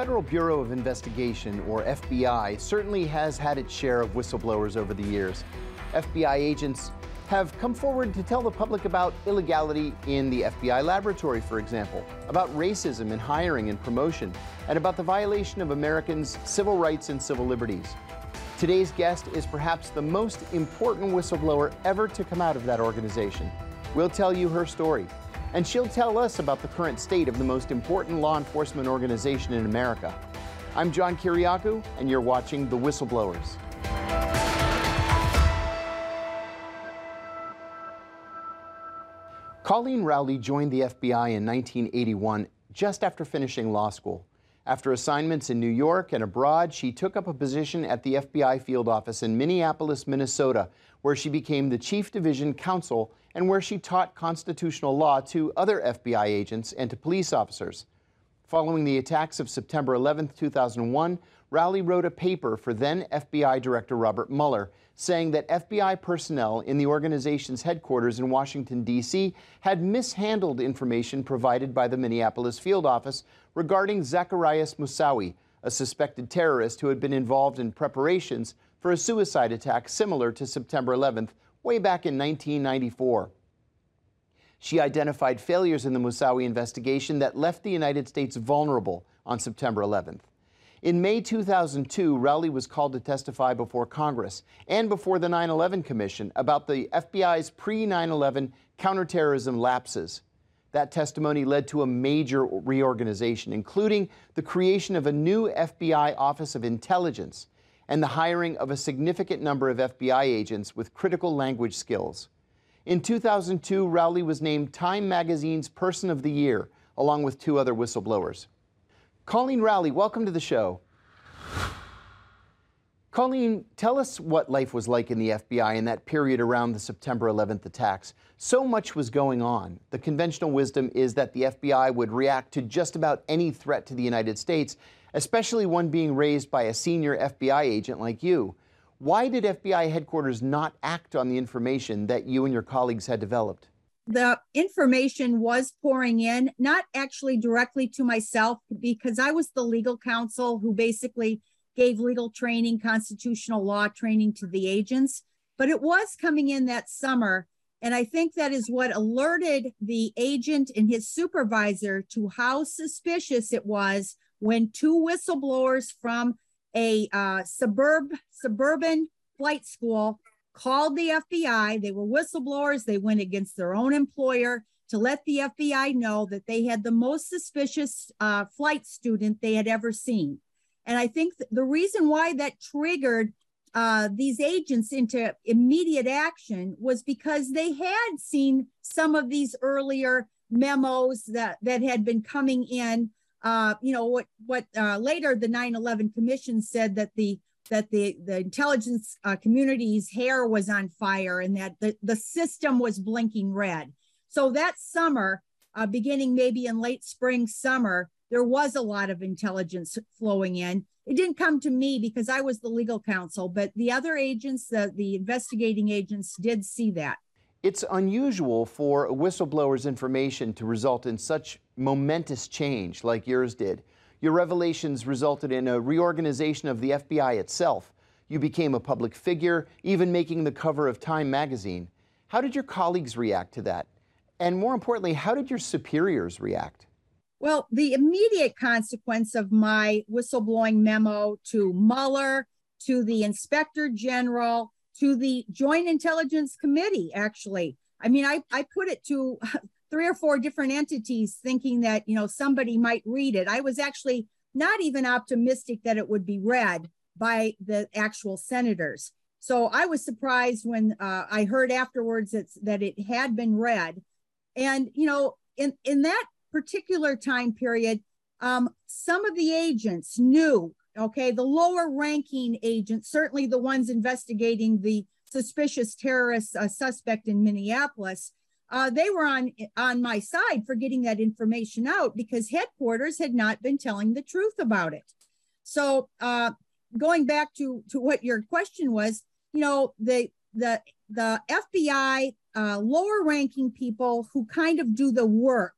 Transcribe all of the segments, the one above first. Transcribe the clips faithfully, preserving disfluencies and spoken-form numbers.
Federal Bureau of Investigation, or F B I, certainly has had its share of whistleblowers over the years. F B I agents have come forward to tell the public about illegality in the F B I laboratory, for example, about racism in hiring and promotion, and about the violation of Americans' civil rights and civil liberties. Today's guest is perhaps the most important whistleblower ever to come out of that organization. We'll tell you her story, and she'll tell us about the current state of the most important law enforcement organization in America. I'm John Kiriakou, and you're watching The Whistleblowers. Colleen Rowley joined the F B I in nineteen eighty-one, just after finishing law school. After assignments in New York and abroad, she took up a position at the F B I field office in Minneapolis, Minnesota, where she became the Chief Division Counsel and where she taught constitutional law to other F B I agents and to police officers. Following the attacks of September eleventh, two thousand one, Rowley wrote a paper for then F B I Director Robert Mueller, saying that F B I personnel in the organization's headquarters in Washington, D C had mishandled information provided by the Minneapolis field office regarding Zacarias Moussaoui, a suspected terrorist who had been involved in preparations for a suicide attack similar to September eleventh way back in nineteen ninety-four. She identified failures in the Moussaoui investigation that left the United States vulnerable on September eleventh. In May two thousand two, Rowley was called to testify before Congress and before the nine eleven Commission about the F B I's pre nine eleven counterterrorism lapses. That testimony led to a major reorganization, including the creation of a new F B I Office of Intelligence and the hiring of a significant number of F B I agents with critical language skills. In two thousand two, Rowley was named Time Magazine's Person of the Year, along with two other whistleblowers. Colleen Rowley, welcome to the show. Colleen, tell us what life was like in the F B I in that period around the September eleventh attacks. So much was going on. The conventional wisdom is that the F B I would react to just about any threat to the United States, especially one being raised by a senior F B I agent like you. Why did F B I headquarters not act on the information that you and your colleagues had developed? The information was pouring in, not actually directly to myself, because I was the legal counsel who basically gave legal training, constitutional law training to the agents, but it was coming in that summer. And I think that is what alerted the agent and his supervisor to how suspicious it was when two whistleblowers from a uh, suburb, suburban flight school called the F B I. They were whistleblowers. They went against their own employer to let the F B I know that they had the most suspicious uh, flight student they had ever seen. And I think the reason why that triggered uh, these agents into immediate action was because they had seen some of these earlier memos that, that had been coming in. Uh, you know, what, what uh, later the nine eleven Commission said that the that the, the intelligence uh, community's hair was on fire and that the, the system was blinking red. So that summer, uh, beginning maybe in late spring, summer, there was a lot of intelligence flowing in. It didn't come to me because I was the legal counsel, but the other agents, the, the investigating agents did see that. It's unusual for a whistleblower's information to result in such momentous change like yours did. Your revelations resulted in a reorganization of the F B I itself. You became a public figure, even making the cover of Time magazine. How did your colleagues react to that? And more importantly, how did your superiors react? Well, the immediate consequence of my whistleblowing memo to Mueller, to the Inspector General, to the Joint Intelligence Committee, actually. I mean, I, I put it to three or four different entities thinking that, you know, somebody might read it. I was actually not even optimistic that it would be read by the actual senators. So I was surprised when uh, I heard afterwards that, that it had been read. And, you know, in, in that particular time period, um, some of the agents knew, okay, the lower ranking agents, certainly the ones investigating the suspicious terrorist uh, suspect in Minneapolis, Uh, they were on, on my side for getting that information out because headquarters had not been telling the truth about it. So uh, going back to, to what your question was, you know, the, the, the F B I uh, lower ranking people who kind of do the work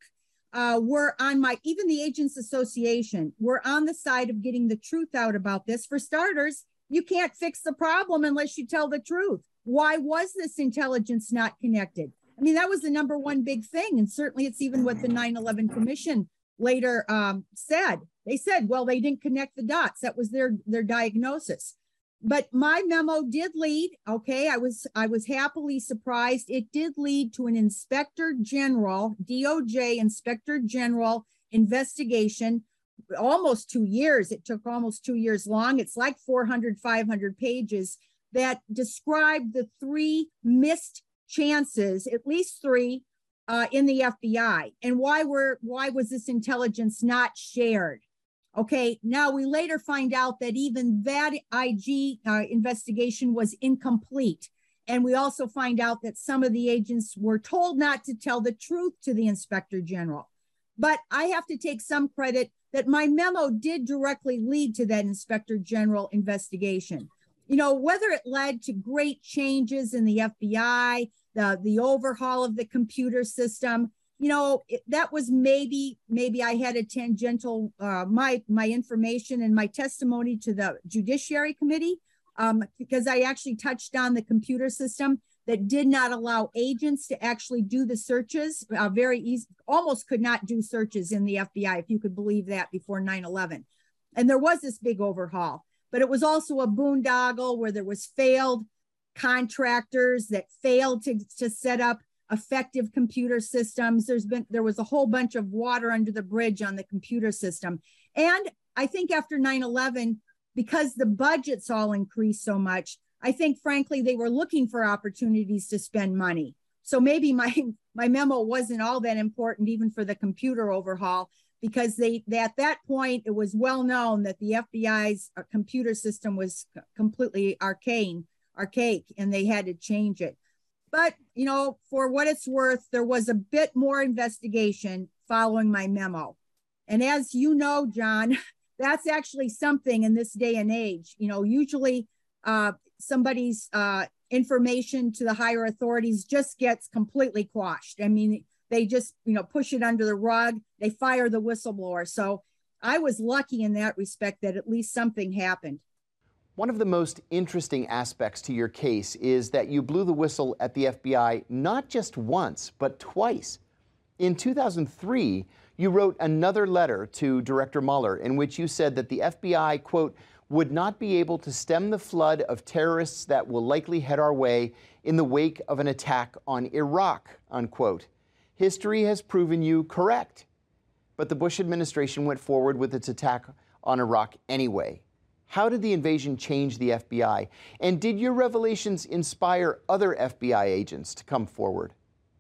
uh, were on my, even the Agents Association, were on the side of getting the truth out about this. For starters, you can't fix the problem unless you tell the truth. Why was this intelligence not connected? I mean, that was the number one big thing. And certainly it's even what the nine eleven Commission later um, said. They said, well, they didn't connect the dots. That was their, their diagnosis. But my memo did lead, okay, I was I was happily surprised. It did lead to an Inspector General, D O J Inspector General investigation, almost two years. It took almost two years long. It's like four hundred, five hundred pages that described the three missed chances, at least three, uh, in the F B I. And why were why was this intelligence not shared? Okay, now we later find out that even that I G uh, investigation was incomplete. And we also find out that some of the agents were told not to tell the truth to the Inspector General. But I have to take some credit that my memo did directly lead to that Inspector General investigation. You know, whether it led to great changes in the F B I, the, the overhaul of the computer system, you know, it, that was maybe, maybe I had a tangential, uh, my, my information and my testimony to the Judiciary Committee, um, because I actually touched on the computer system that did not allow agents to actually do the searches, uh, very easy, almost could not do searches in the F B I, if you could believe that, before nine eleven. And there was this big overhaul, but it was also a boondoggle where there was failed contractors that failed to, to set up effective computer systems. There's been, there was a whole bunch of water under the bridge on the computer system. And I think after nine eleven, because the budgets all increased so much, I think frankly, they were looking for opportunities to spend money. So maybe my, my memo wasn't all that important even for the computer overhaul, because they, they at that point, it was well known that the F B I's computer system was completely arcane, archaic, and they had to change it. But, you know, for what it's worth, there was a bit more investigation following my memo. And as you know, John, that's actually something in this day and age. You know, usually uh, somebody's uh, information to the higher authorities just gets completely quashed. I mean, they just, you know, push it under the rug. They fire the whistleblower. So I was lucky in that respect that at least something happened. One of the most interesting aspects to your case is that you blew the whistle at the F B I not just once, but twice. In two thousand three, you wrote another letter to Director Mueller in which you said that the F B I, quote, would not be able to stem the flood of terrorists that will likely head our way in the wake of an attack on Iraq, unquote. History has proven you correct, but the Bush administration went forward with its attack on Iraq anyway. How did the invasion change the F B I? And did your revelations inspire other F B I agents to come forward?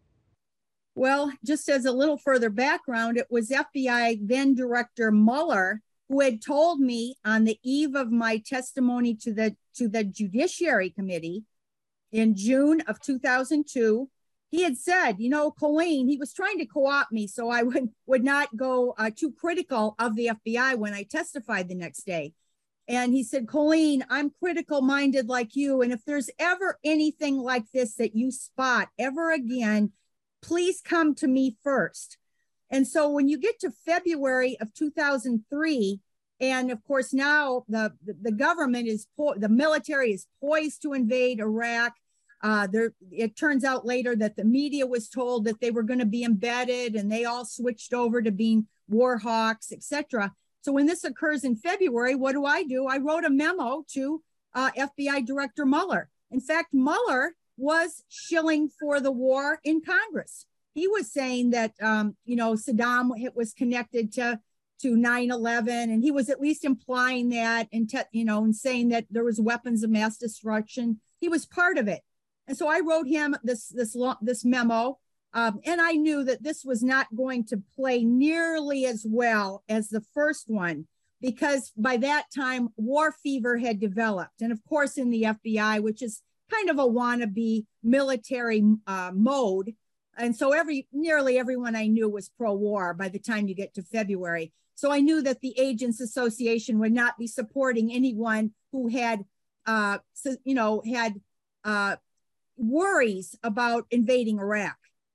Well, just as a little further background, it was F B I then Director Mueller who had told me on the eve of my testimony to the, to the Judiciary Committee in June of two thousand two, he had said, you know, Colleen, he was trying to co-opt me so I would, would not go uh, too critical of the F B I when I testified the next day. And he said, Colleen, I'm critical minded like you. And if there's ever anything like this that you spot ever again, please come to me first. And so when you get to February of two thousand three, and of course now the, the, the government is, the military is poised to invade Iraq. Uh, there, it turns out later that the media was told that they were going to be embedded and they all switched over to being war hawks, et cetera. So when this occurs in February, what do I do? I wrote a memo to uh, F B I Director Mueller. In fact, Mueller was shilling for the war in Congress. He was saying that, um, you know, Saddam was connected to, to nine eleven, and he was at least implying that and, te- you know, and saying that there was weapons of mass destruction. He was part of it. And so I wrote him this, this, this memo. Um, and I knew that this was not going to play nearly as well as the first one, because by that time, war fever had developed. And of course, in the F B I, which is kind of a wannabe military uh, mode. And so every nearly everyone I knew was pro-war by the time you get to February. So I knew that the Agents Association would not be supporting anyone who had, uh, so, you know, had uh, worries about invading Iraq.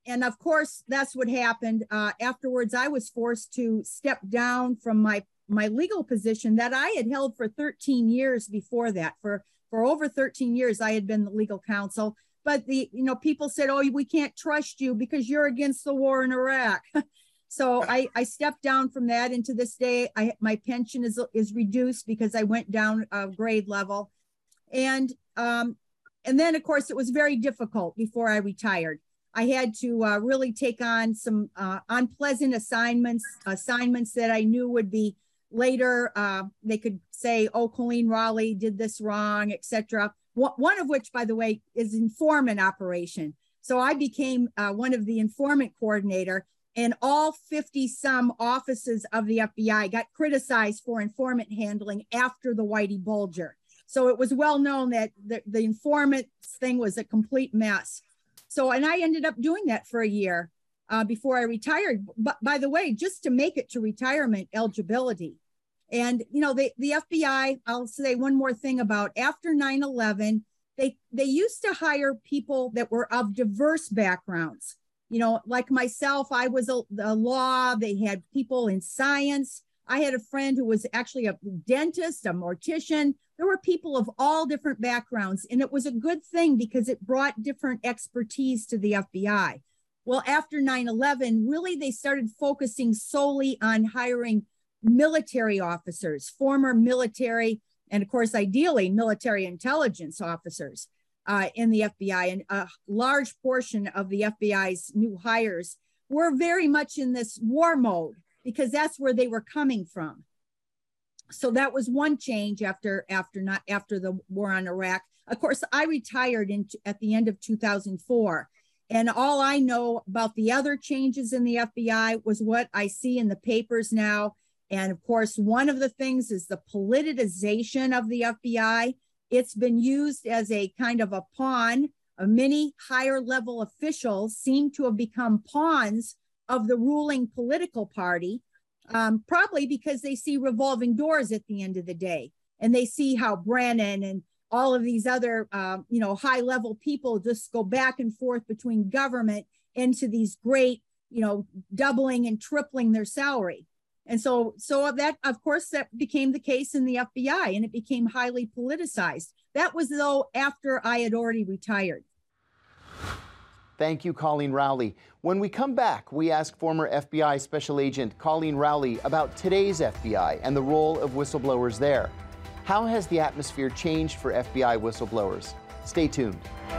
and of course, that's what happened. Uh, afterwards, I was forced to step down from my, my legal position that I had held for thirteen years before that. For, for over thirteen years, I had been the legal counsel. But the, you know, people said, oh, we can't trust you because you're against the war in Iraq. So I, I stepped down from that. And to this day, I, my pension is, is reduced because I went down a grade level. And, um, and then, of course, it was very difficult before I retired. I had to uh, really take on some uh, unpleasant assignments, assignments that I knew would be later. Uh, they could say, oh, Colleen Rowley did this wrong, et cetera. One of which, by the way, is informant operation. So I became uh, one of the informant coordinator, and all fifty some offices of the F B I got criticized for informant handling after the Whitey Bulger. So it was well known that the, the informant thing was a complete mess. So, and I ended up doing that for a year uh, before I retired. But by the way, just to make it to retirement eligibility. And, you know, the, the F B I, I'll say one more thing about after nine eleven, they, they used to hire people that were of diverse backgrounds. You know, like myself, I was a, a law, they had people in science. I had a friend who was actually a dentist, a mortician. There were people of all different backgrounds, and it was a good thing because it brought different expertise to the F B I. Well, after nine eleven, really, they started focusing solely on hiring military officers, former military, and of course, ideally military intelligence officers uh, in the F B I. And a large portion of the F B I's new hires were very much in this war mode because that's where they were coming from. So that was one change after after not after the war on Iraq. Of course, I retired in, at the end of two thousand four. And all I know about the other changes in the F B I was what I see in the papers now. And of course, one of the things is the politicization of the F B I. It's been used as a kind of a pawn. Uh, many higher level officials seem to have become pawns of the ruling political party, um, probably because they see revolving doors at the end of the day. And they see how Brennan and all of these other, uh, you know, high level people just go back and forth between government into these great, you know, doubling and tripling their salary. And so, so that, of course, that became the case in the F B I, and it became highly politicized. That was, though, after I had already retired. Thank you, Colleen Rowley. When we come back, we ask former F B I Special Agent Colleen Rowley about today's F B I and the role of whistleblowers there. How has the atmosphere changed for F B I whistleblowers? Stay tuned.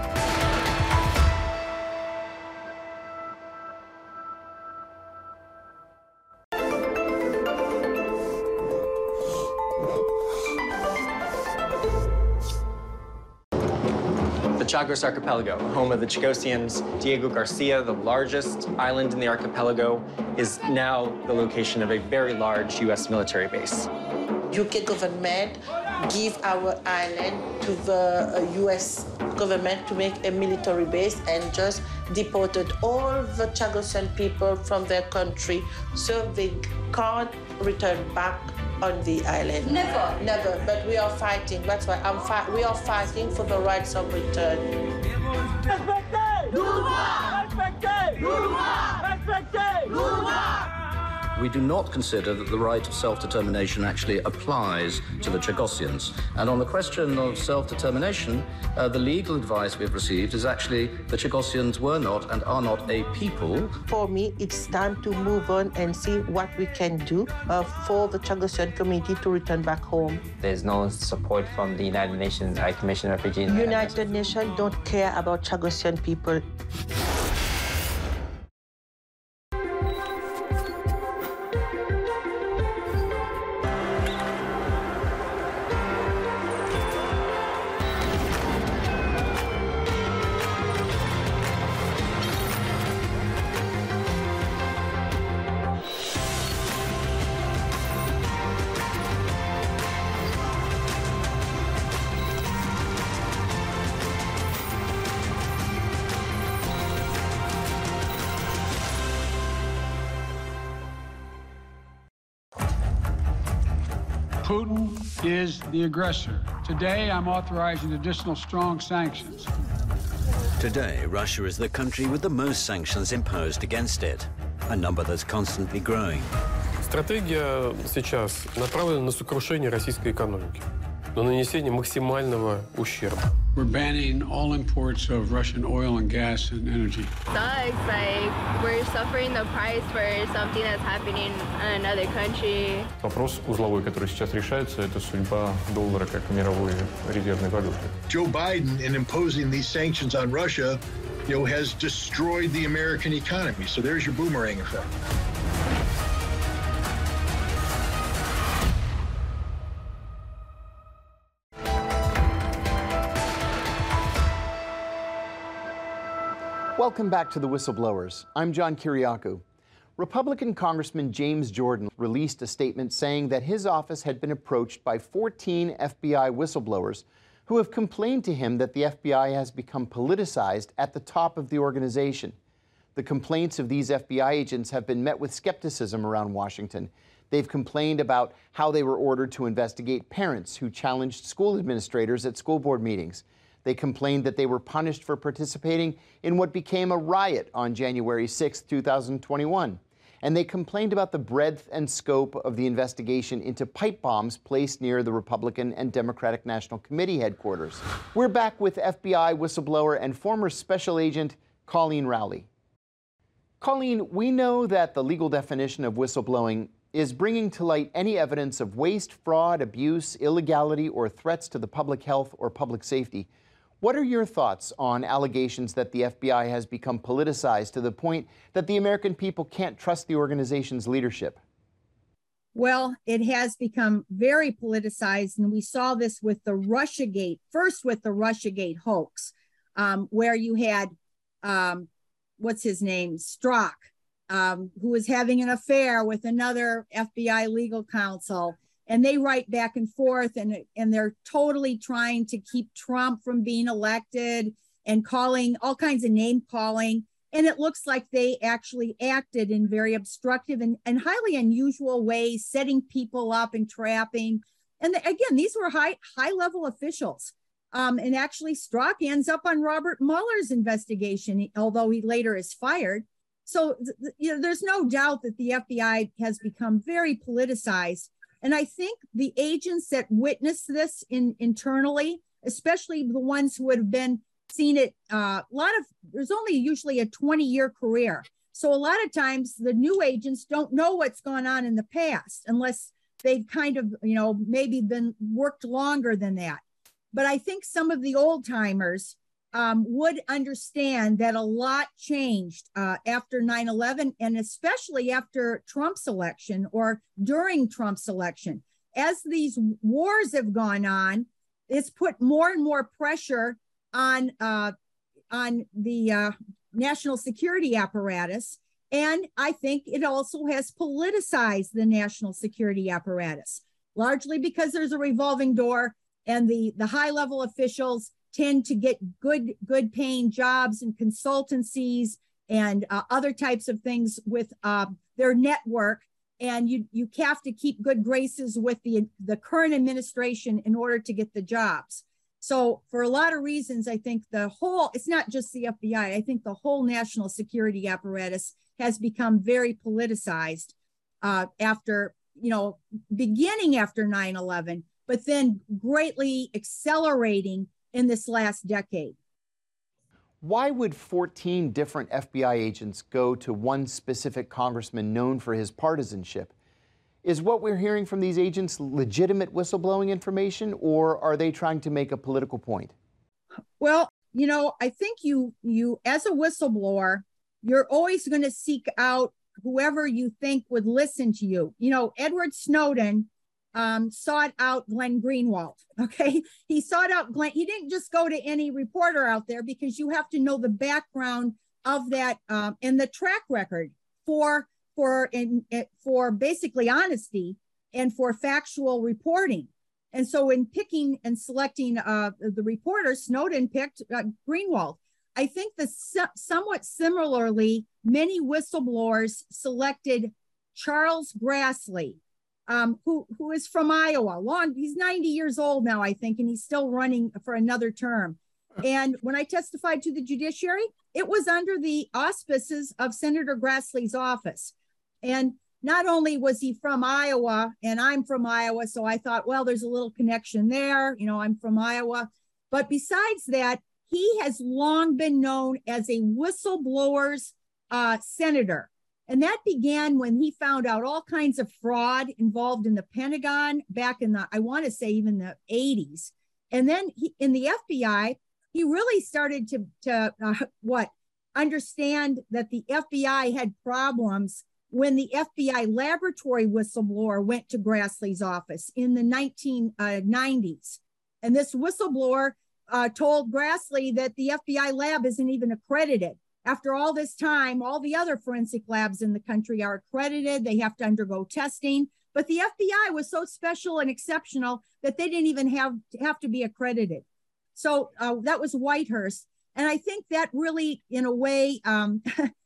The Chagos Archipelago, home of the Chagosians, Diego Garcia, the largest island in the archipelago, is now the location of a very large U S military base. U K government give our island to the uh, U S government to make a military base and just deported all the Chagosian people from their country so they can't return back on the island. Never. Never, but we are fighting. That's why I'm fi we are fighting for the rights of return. We do not consider that the right of self-determination actually applies to the Chagosians. And on the question of self-determination, uh, the legal advice we've received is actually the Chagosians were not and are not a people. For me, it's time to move on and see what we can do uh, for the Chagosian community to return back home. There's no support from the United Nations High Commission of Refugees. United Nations don't care about Chagosian people. Putin is the aggressor. Today, I'm authorizing additional strong sanctions. Today, Russia is the country with the most sanctions imposed against it, a number that's constantly growing. Стратегия сейчас направлена на сокрушение российской экономики, на нанесение максимального ущерба. We're banning all imports of Russian oil and gas and energy. Sucks, like we're suffering the price for something that's happening in another country. Вопрос узловой, который сейчас решается, это судьба доллара как мировой резервной валюты. Joe Biden, in imposing these sanctions on Russia, you know, has destroyed the American economy. So there's your boomerang effect. Welcome back to The Whistleblowers. I'm John Kiriakou. Republican Congressman James Jordan released a statement saying that his office had been approached by fourteen F B I whistleblowers who have complained to him that the F B I has become politicized at the top of the organization. The complaints of these F B I agents have been met with skepticism around Washington. They've complained about how they were ordered to investigate parents who challenged school administrators at school board meetings. They complained that they were punished for participating in what became a riot on January sixth, two thousand twenty-one. And they complained about the breadth and scope of the investigation into pipe bombs placed near the Republican and Democratic National Committee headquarters. We're back with F B I whistleblower and former special agent Colleen Rowley. Colleen, we know that the legal definition of whistleblowing is bringing to light any evidence of waste, fraud, abuse, illegality, or threats to the public health or public safety. What are your thoughts on allegations that the F B I has become politicized to the point that the American people can't trust the organization's leadership? Well, it has become very politicized, and we saw this with the Russiagate, first with the Russiagate hoax, um, where you had, um, what's his name, Strzok, um, who was having an affair with another F B I legal counsel. And they write back and forth, and, and they're totally trying to keep Trump from being elected and calling all kinds of name calling. And it looks like they actually acted in very obstructive and, and highly unusual ways, setting people up and trapping. And the, again, these were high, high level officials. Um, and actually, Strzok ends up on Robert Mueller's investigation, although he later is fired. So you know, there's no doubt that the F B I has become very politicized. And I think the agents that witnessed this in, internally, especially the ones who would have been seen it, uh, a lot of, there's only usually a twenty year career. So a lot of times the new agents don't know what's gone on in the past unless they've kind of, you know, maybe been worked longer than that. But I think some of the old timers um, would understand that a lot changed uh, after nine eleven, and especially after Trump's election or during Trump's election. As these wars have gone on, it's put more and more pressure on, uh, on the uh, national security apparatus. And I think it also has politicized the national security apparatus, largely because there's a revolving door, and the, the high level officials tend to get good, good paying jobs and consultancies and uh, other types of things with uh, their network. And you, you have to keep good graces with the, the current administration in order to get the jobs. So for a lot of reasons, I think the whole, it's not just the F B I, I think the whole national security apparatus has become very politicized uh, after, you know, beginning after nine eleven, but then greatly accelerating in this last decade. Why would fourteen different F B I agents go to one specific congressman known for his partisanship? Is what we're hearing from these agents legitimate whistleblowing information, or are they trying to make a political point? Well, you know, I think you, you as a whistleblower, you're always going to seek out whoever you think would listen to you. You know, Edward Snowden Um, sought out Glenn Greenwald, okay? He sought out Glenn. He didn't just go to any reporter out there, because you have to know the background of that um, and the track record for, for, in, for basically honesty and for factual reporting. And so in picking and selecting uh, the reporter, Snowden picked uh, Greenwald. I think that somewhat similarly, many whistleblowers selected Charles Grassley, Um, who, who is from Iowa. Long, he's ninety years old now, I think, and he's still running for another term. And when I testified to the judiciary, it was under the auspices of Senator Grassley's office. And not only was he from Iowa and I'm from Iowa, so I thought, well, there's a little connection there. You know, I'm from Iowa. But besides that, he has long been known as a whistleblower's uh, senator. And that began when he found out all kinds of fraud involved in the Pentagon back in the, I want to say even the eighties. And then he, in the F B I, he really started to, to uh, what, understand that the F B I had problems when the F B I laboratory whistleblower went to Grassley's office in the nineteen nineties. And this whistleblower uh, told Grassley that the F B I lab isn't even accredited. After all this time, all the other forensic labs in the country are accredited. They have to undergo testing. But the F B I was so special and exceptional that they didn't even have, have to be accredited. So uh, that was Whitehurst. And I think that really, in a way, um,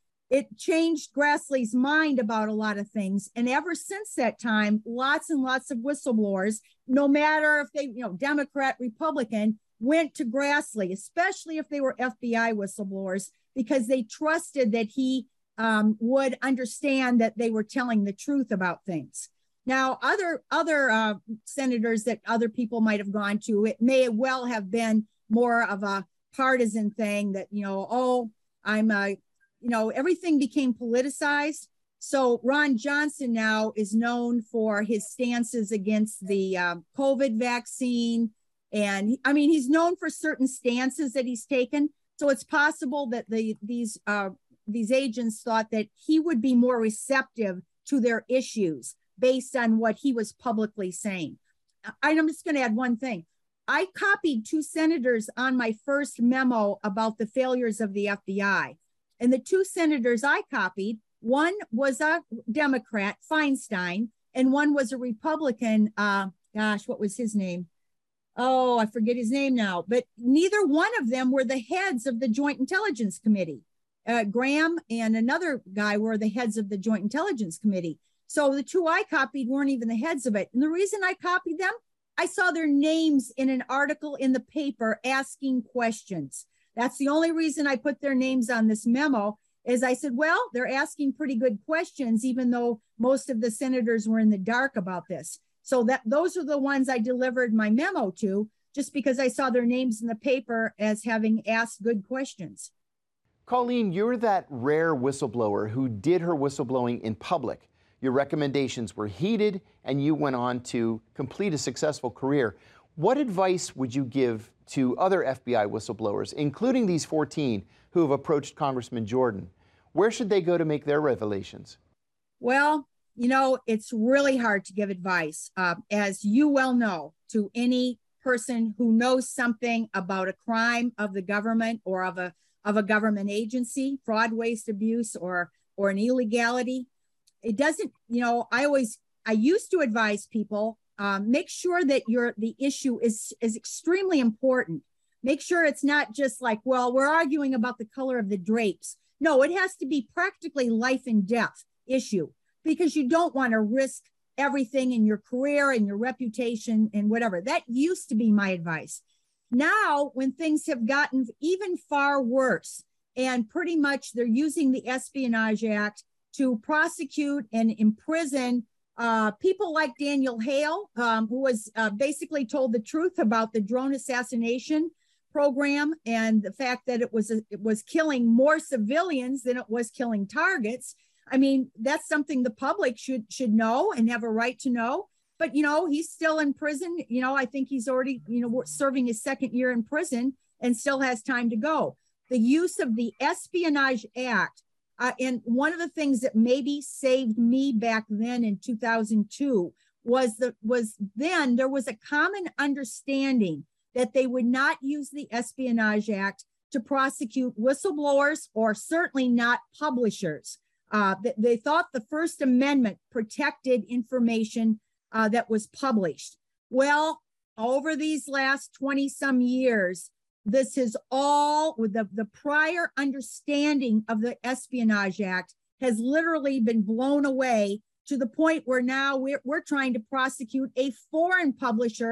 it changed Grassley's mind about a lot of things. And ever since that time, lots and lots of whistleblowers, no matter if they, you know, Democrat, Republican, went to Grassley, especially if they were F B I whistleblowers, because they trusted that he um, would understand that they were telling the truth about things. Now, other, other uh, senators that other people might have gone to, it may well have been more of a partisan thing that, you know, oh, I'm a, you know, everything became politicized. So Ron Johnson now is known for his stances against the um, COVID vaccine. And I mean, he's known for certain stances that he's taken. So it's possible that the these uh, these agents thought that he would be more receptive to their issues based on what he was publicly saying. I'm just going to add one thing. I copied two senators on my first memo about the failures of the F B I. And the two senators I copied, one was a Democrat, Feinstein, and one was a Republican. Uh, gosh, what was his name? Oh, I forget his name now. But neither one of them were the heads of the Joint Intelligence Committee. Uh, Graham and another guy were the heads of the Joint Intelligence Committee. So the two I copied weren't even the heads of it. And the reason I copied them, I saw their names in an article in the paper asking questions. That's the only reason I put their names on this memo, is I said, well, they're asking pretty good questions, even though most of the senators were in the dark about this. So that those are the ones I delivered my memo to, just because I saw their names in the paper as having asked good questions. Colleen, you're that rare whistleblower who did her whistleblowing in public. Your recommendations were heeded, and you went on to complete a successful career. What advice would you give to other F B I whistleblowers, including these fourteen who have approached Congressman Jordan? Where should they go to make their revelations? Well, you know, it's really hard to give advice, uh, as you well know, to any person who knows something about a crime of the government or of a of a government agency, fraud, waste, abuse, or or an illegality. It doesn't, you know, I always, I used to advise people, um, make sure that your the issue is, is extremely important. Make sure it's not just like, well, we're arguing about the color of the drapes. No, it has to be practically life and death issue, because you don't want to risk everything in your career and your reputation and whatever. That used to be my advice. Now, when things have gotten even far worse, and pretty much they're using the Espionage Act to prosecute and imprison uh, people like Daniel Hale, um, who was uh, basically told the truth about the drone assassination program and the fact that it was a, it was killing more civilians than it was killing targets. I mean, that's something the public should should know and have a right to know. But, you know, he's still in prison. You know, I think he's already, you know, serving his second year in prison and still has time to go. The use of the Espionage Act, uh, and one of the things that maybe saved me back then in two thousand two was the was then there was a common understanding that they would not use the Espionage Act to prosecute whistleblowers, or certainly not publishers. Uh, they, they thought the First Amendment protected information uh, that was published. Well, over these last twenty some years, this is all with the, the prior understanding of the Espionage Act has literally been blown away to the point where now we're, we're trying to prosecute a foreign publisher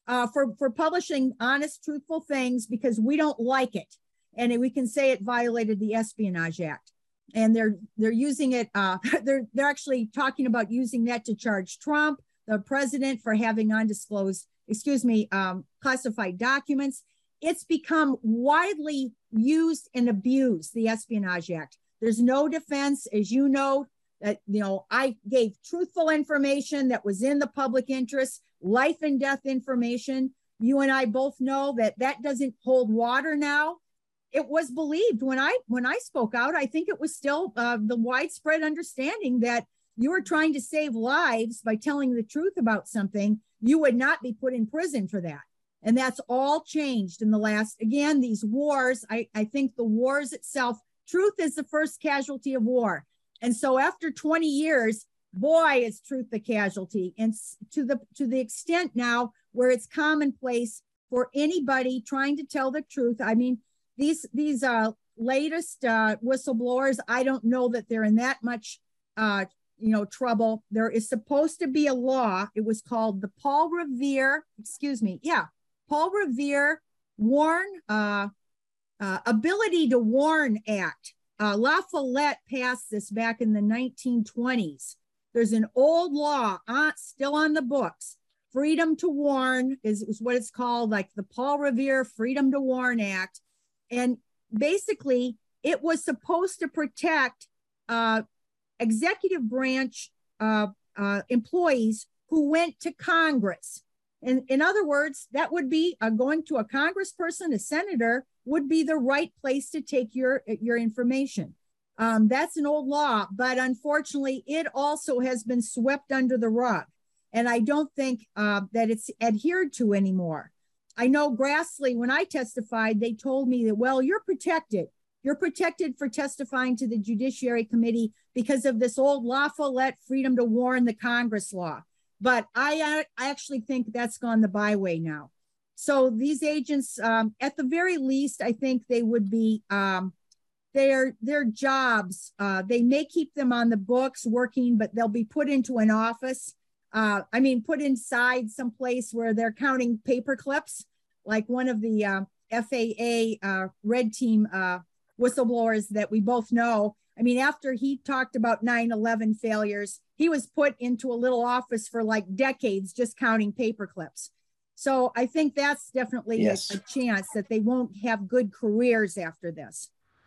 uh, for, for publishing honest, truthful things because we don't like it. And we can say it violated the Espionage Act. And they're they're using it, uh, they're, they're actually talking about using that to charge Trump, the president, for having undisclosed, excuse me, um, classified documents. It's become widely used and abused, the Espionage Act. There's no defense, as you know, that, you know, I gave truthful information that was in the public interest, life and death information. You and I both know that that doesn't hold water now. It was believed when I when I spoke out. I think it was still uh, the widespread understanding that you were trying to save lives by telling the truth about something. You would not be put in prison for that. And that's all changed in the last, again, these wars. I, I think the wars itself, truth is the first casualty of war. And so after twenty years, boy, is truth the casualty. And to the to the extent now where it's commonplace for anybody trying to tell the truth. I mean, these these uh, latest uh, whistleblowers, I don't know that they're in that much uh, you know, trouble. There is supposed to be a law. It was called the Paul Revere, excuse me, yeah, Paul Revere Warn, uh, uh, Ability to Warn Act. Uh, La Follette passed this back in the nineteen twenties. There's an old law uh, still on the books. Freedom to Warn is, is what it's called, like the Paul Revere Freedom to Warn Act. And basically, it was supposed to protect uh, executive branch uh, uh, employees who went to Congress. And in other words, that would be uh, going to a congressperson, a senator, would be the right place to take your, your information. Um, that's an old law, but unfortunately, it also has been swept under the rug. And I don't think uh, that it's adhered to anymore. I know Grassley, when I testified, they told me that, well, you're protected. You're protected for testifying to the Judiciary Committee because of this old La Follette Freedom to Warn the Congress law. But I, I actually think that's gone the byway now. So these agents, um, at the very least, I think they would be, um, their, their jobs, uh, they may keep them on the books working, but they'll be put into an office. Uh, I mean, put inside someplace where they're counting paper clips, like one of the uh, F A A uh, red team uh, whistleblowers that we both know. I mean, after he talked about nine eleven failures, he was put into a little office for like decades just counting paper clips. So I think that's definitely yes. a, a chance that they won't have good careers after this.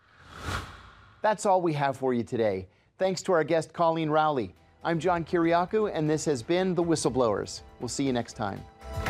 That's all we have for you today. Thanks to our guest, Colleen Rowley. I'm John Kiriakou, and this has been The Whistleblowers. We'll see you next time.